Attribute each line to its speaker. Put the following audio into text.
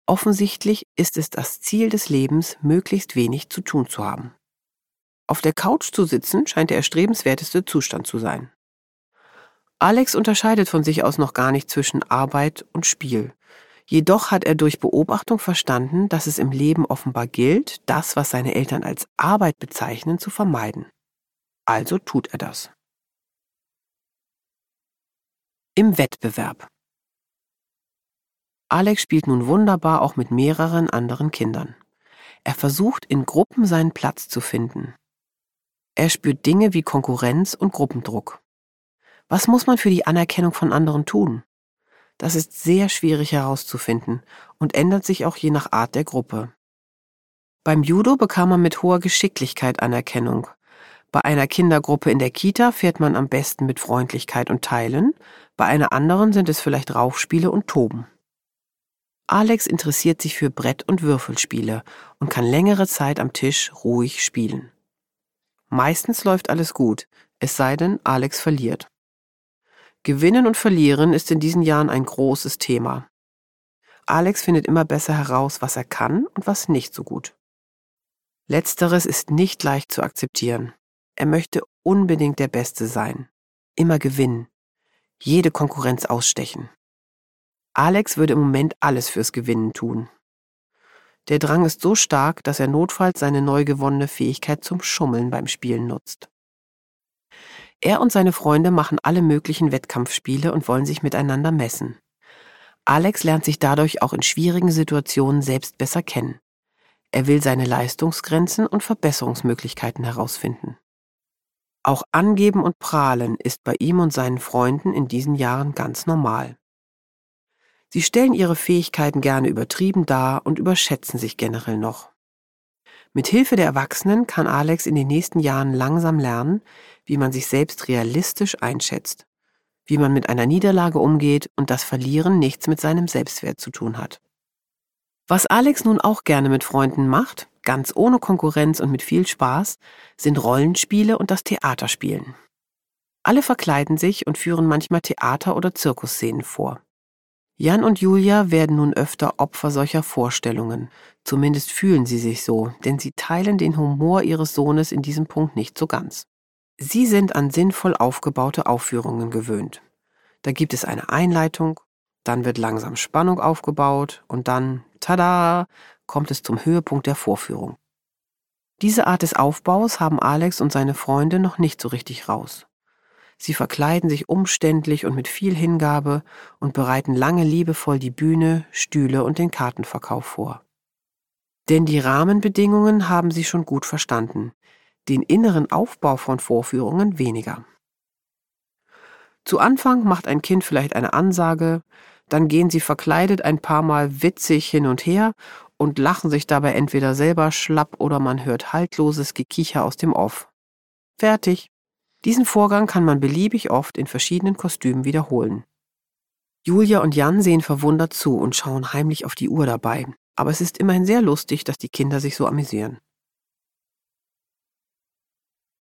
Speaker 1: Offensichtlich ist es das Ziel des Lebens, möglichst wenig zu tun zu haben. Auf der Couch zu sitzen scheint der erstrebenswerteste Zustand zu sein. Alex unterscheidet von sich aus noch gar nicht zwischen Arbeit und Spiel. Jedoch hat er durch Beobachtung verstanden, dass es im Leben offenbar gilt, das, was seine Eltern als Arbeit bezeichnen, zu vermeiden. Also tut er das. Im Wettbewerb. Alex spielt nun wunderbar auch mit mehreren anderen Kindern. Er versucht, in Gruppen seinen Platz zu finden. Er spürt Dinge wie Konkurrenz und Gruppendruck. Was muss man für die Anerkennung von anderen tun? Das ist sehr schwierig herauszufinden und ändert sich auch je nach Art der Gruppe. Beim Judo bekam man mit hoher Geschicklichkeit Anerkennung. Bei einer Kindergruppe in der Kita fährt man am besten mit Freundlichkeit und Teilen, bei einer anderen sind es vielleicht Raufspiele und Toben. Alex interessiert sich für Brett- und Würfelspiele und kann längere Zeit am Tisch ruhig spielen. Meistens läuft alles gut, es sei denn, Alex verliert. Gewinnen und Verlieren ist in diesen Jahren ein großes Thema. Alex findet immer besser heraus, was er kann und was nicht so gut. Letzteres ist nicht leicht zu akzeptieren. Er möchte unbedingt der Beste sein, immer gewinnen, jede Konkurrenz ausstechen. Alex würde im Moment alles fürs Gewinnen tun. Der Drang ist so stark, dass er notfalls seine neu gewonnene Fähigkeit zum Schummeln beim Spielen nutzt. Er und seine Freunde machen alle möglichen Wettkampfspiele und wollen sich miteinander messen. Alex lernt sich dadurch auch in schwierigen Situationen selbst besser kennen. Er will seine Leistungsgrenzen und Verbesserungsmöglichkeiten herausfinden. Auch Angeben und Prahlen ist bei ihm und seinen Freunden in diesen Jahren ganz normal. Sie stellen ihre Fähigkeiten gerne übertrieben dar und überschätzen sich generell noch. Mit Hilfe der Erwachsenen kann Alex in den nächsten Jahren langsam lernen, wie man sich selbst realistisch einschätzt, wie man mit einer Niederlage umgeht und dass Verlieren nichts mit seinem Selbstwert zu tun hat. Was Alex nun auch gerne mit Freunden macht, ganz ohne Konkurrenz und mit viel Spaß, sind Rollenspiele und das Theaterspielen. Alle verkleiden sich und führen manchmal Theater- oder Zirkusszenen vor. Jan und Julia werden nun öfter Opfer solcher Vorstellungen. Zumindest fühlen sie sich so, denn sie teilen den Humor ihres Sohnes in diesem Punkt nicht so ganz. Sie sind an sinnvoll aufgebaute Aufführungen gewöhnt. Da gibt es eine Einleitung, dann wird langsam Spannung aufgebaut und dann, tada, kommt es zum Höhepunkt der Vorführung. Diese Art des Aufbaus haben Alex und seine Freunde noch nicht so richtig raus. Sie verkleiden sich umständlich und mit viel Hingabe und bereiten lange liebevoll die Bühne, Stühle und den Kartenverkauf vor. Denn die Rahmenbedingungen haben sie schon gut verstanden, den inneren Aufbau von Vorführungen weniger. Zu Anfang macht ein Kind vielleicht eine Ansage, dann gehen sie verkleidet ein paar Mal witzig hin und her und lachen sich dabei entweder selber schlapp oder man hört haltloses Gekicher aus dem Off. Fertig. Diesen Vorgang kann man beliebig oft in verschiedenen Kostümen wiederholen. Julia und Jan sehen verwundert zu und schauen heimlich auf die Uhr dabei, aber es ist immerhin sehr lustig, dass die Kinder sich so amüsieren.